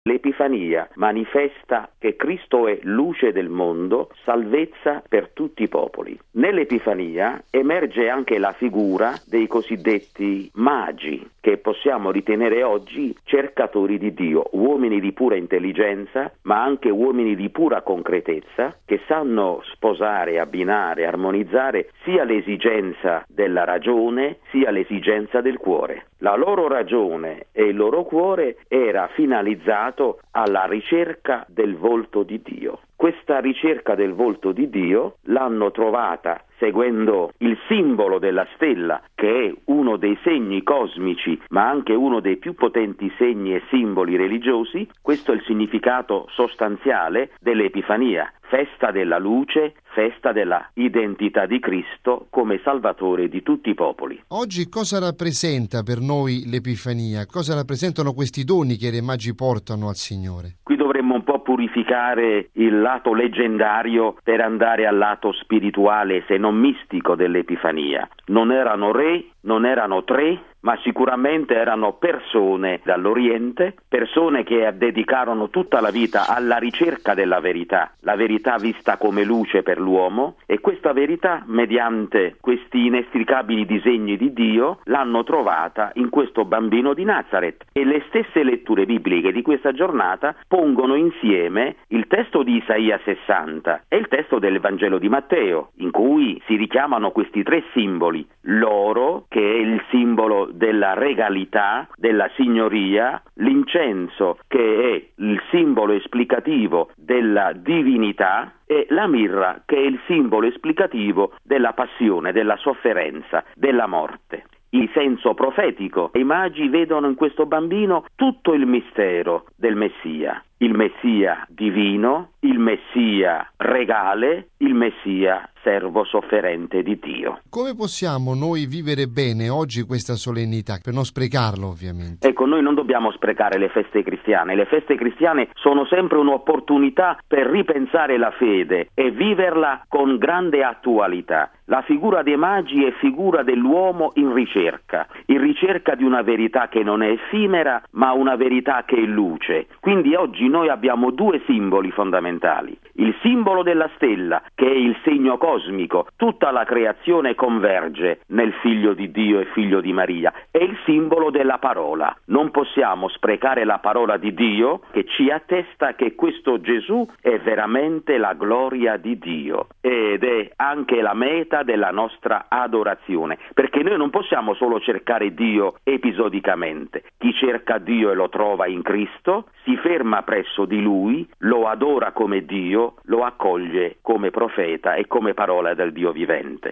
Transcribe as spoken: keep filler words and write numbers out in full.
L'Epifania manifesta che Cristo è luce del mondo, salvezza per tutti i popoli. Nell'Epifania emerge anche la figura dei cosiddetti magi, che possiamo ritenere oggi cercatori di Dio, uomini di pura intelligenza, ma anche uomini di pura concretezza, che sanno sposare, abbinare, armonizzare sia l'esigenza della ragione, sia l'esigenza del cuore. La loro ragione e il loro cuore era finalizzato alla ricerca del volto di Dio. Questa ricerca del volto di Dio l'hanno trovata seguendo il simbolo della stella, che è uno dei segni cosmici, ma anche uno dei più potenti segni e simboli religiosi. Questo è il significato sostanziale dell'Epifania, festa della luce, festa della identità di Cristo come Salvatore di tutti i popoli. Oggi cosa rappresenta per noi l'Epifania? Cosa rappresentano questi doni che i Re Magi portano al Signore? Qui dovremmo un po' purificare il lato leggendario per andare al lato spirituale, se non mistico, dell'Epifania. Non erano re, non erano tre, ma sicuramente erano persone dall'Oriente, persone che dedicarono tutta la vita alla ricerca della verità, la verità vista come luce per l'uomo, e questa verità, mediante questi inestricabili disegni di Dio, l'hanno trovata in questo bambino di Nazaret. E le stesse letture bibliche di questa giornata pongono insieme il testo di Isaia sessanta e il testo del Vangelo di Matteo, in cui si richiamano questi tre simboli: l'oro, che è il simbolo della regalità, della signoria, l'incenso, che è il simbolo esplicativo della divinità, e la mirra, che è il simbolo esplicativo della passione, della sofferenza, della morte. In senso profetico, i magi vedono in questo bambino tutto il mistero del Messia, il Messia divino, il Messia regale, il Messia servo sofferente di Dio. Come possiamo noi vivere bene oggi questa solennità, per non sprecarlo ovviamente? Ecco, noi non dobbiamo sprecare le feste cristiane. Le feste cristiane sono sempre un'opportunità per ripensare la fede e viverla con grande attualità. La figura dei magi è figura dell'uomo in ricerca, in ricerca di una verità che non è effimera, ma una verità che è luce. Quindi oggi noi abbiamo due simboli fondamentali: il simbolo della stella, che è il segno cosmico, tutta la creazione converge nel Figlio di Dio e Figlio di Maria, e il simbolo della parola. Non possiamo sprecare la parola di Dio, che ci attesta che questo Gesù è veramente la gloria di Dio ed è anche la meta della nostra adorazione, perché noi non possiamo solo cercare Dio episodicamente. Chi cerca Dio e lo trova in Cristo si ferma presso di Lui, lo adora come Dio, lo accoglie come profeta e come parola del Dio vivente.